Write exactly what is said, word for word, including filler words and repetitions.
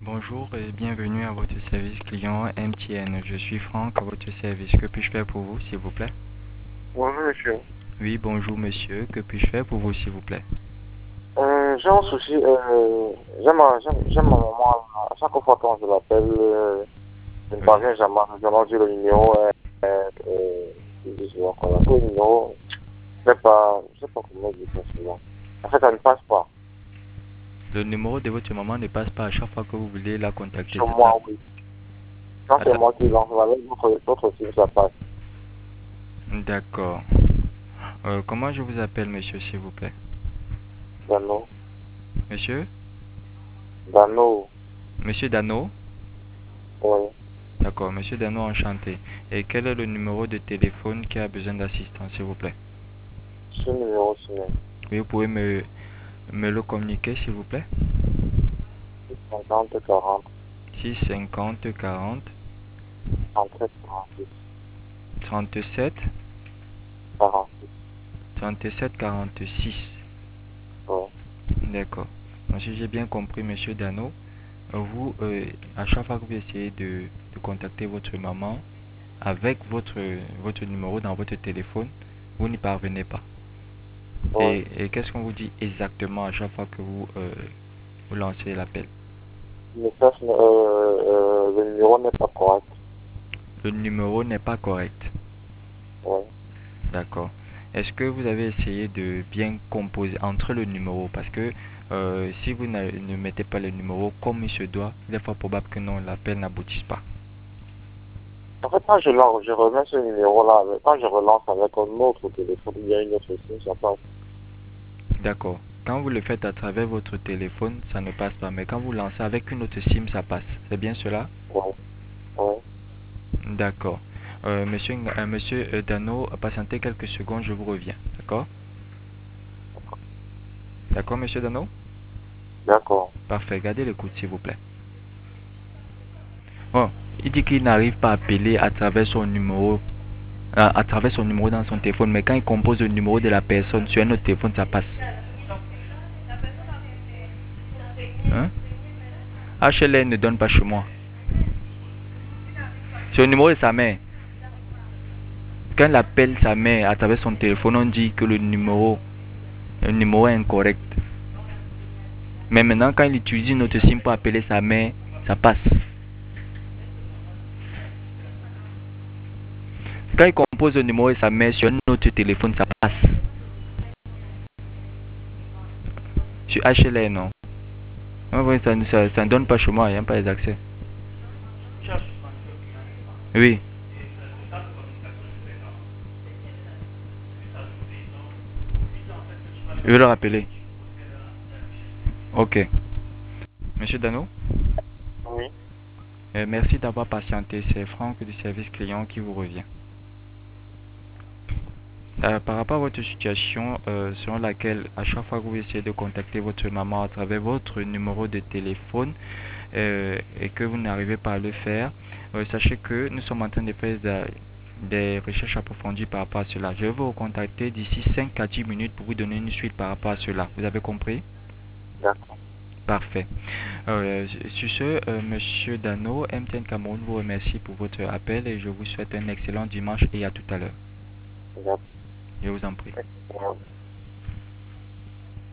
Bonjour et bienvenue à votre service client M T N. Je suis Franck à votre service. Que puis-je faire pour vous, s'il vous plaît? Bonjour monsieur. Oui, bonjour monsieur. Que puis-je faire pour vous, s'il vous plaît? Euh, j'ai un souci. Euh, j'ai ma, j'ai, j'ai ma maman. là. À chaque fois quand je l'appelle, euh, je ne Oui. parviens jamais. Je demande le numéro. Euh, euh, euh, je dis souvent qu'on a le numéro. Je ne sais pas, je sais pas comment dire ça souvent. En fait, ça ne passe pas. Le numéro de votre maman ne passe pas à chaque fois que vous voulez la contacter, Sur c'est ça? moi, oui. Quand c'est Attends. moi qui lance avec votre, votre signe, ça passe. D'accord. Euh, comment je vous appelle, monsieur, s'il vous plaît? Dano. Monsieur? Dano. Monsieur Dano? Oui. D'accord, monsieur Dano, enchanté. Et quel est le numéro de téléphone qui a besoin d'assistance, s'il vous plaît? Ce numéro, c'est Oui, vous pouvez me, me le communiquer, s'il vous plaît? cinquante quarante Six cinquante quarante trente-sept quarante-six trente-sept quarante-six. trente-sept quarante-six. Oui. D'accord. Donc, si j'ai bien compris, monsieur Dano, euh, vous, euh, à chaque fois que vous essayez de, de contacter votre maman avec votre, votre numéro dans votre téléphone, vous n'y parvenez pas. Oui. Et, et qu'est-ce qu'on vous dit exactement à chaque fois que vous, euh, vous lancez l'appel? Le message, euh, euh, le numéro n'est pas correct. Le numéro n'est pas correct. Oui. D'accord. Est-ce que vous avez essayé de bien composer entre le numéro? Parce que euh, si vous n'a- ne mettez pas le numéro comme il se doit, il est fort probable que non, l'appel n'aboutisse pas. En fait, quand je lance, je remets ce numéro-là, avec- quand je relance avec un autre téléphone, il y a une autre signe, ça passe. D'accord. Quand vous le faites à travers votre téléphone, ça ne passe pas. Mais quand vous lancez avec une autre SIM, ça passe. C'est bien cela? Ouais, ouais. D'accord. Euh, monsieur, Nga- euh, monsieur euh, Dano, patientez quelques secondes, je vous reviens. D'accord? D'accord, monsieur Dano? D'accord. Parfait. Gardez l'écoute, s'il vous plaît. Bon, il dit qu'il n'arrive pas à appeler à travers son numéro, à, à travers son numéro dans son téléphone, mais quand il compose le numéro de la personne sur un autre téléphone, ça passe. Hein? H L N ne donne pas chez moi. C'est le numéro de sa mère. Quand il appelle sa mère à travers son téléphone, on dit que le numéro, le numéro est incorrect. Mais maintenant, quand il utilise une autre SIM pour appeler sa mère, ça passe. Quand il compose le numéro de sa mère sur un autre téléphone, ça passe. Sur H L N, non. Ah ouais, ça ne ça, ça ne donne pas chez moi, il n'y a pas les accès. Oui, je vais le rappeler. Ok. Monsieur Dano, Oui, euh, merci d'avoir patienté. C'est Franck du service client qui vous revient. Euh, par rapport à votre situation, euh, selon laquelle à chaque fois que vous essayez de contacter votre maman à travers votre numéro de téléphone euh, et que vous n'arrivez pas à le faire, euh, sachez que nous sommes en train de faire des, des recherches approfondies par rapport à cela. Je vais vous recontacter d'ici cinq à dix minutes pour vous donner une suite par rapport à cela. Vous avez compris? d'accord. Parfait. Euh, sur ce, euh, Monsieur Dano, M T N Cameroun vous remercie pour votre appel et je vous souhaite un excellent dimanche et à tout à l'heure. D'accord. Je vous en prie. Ouais.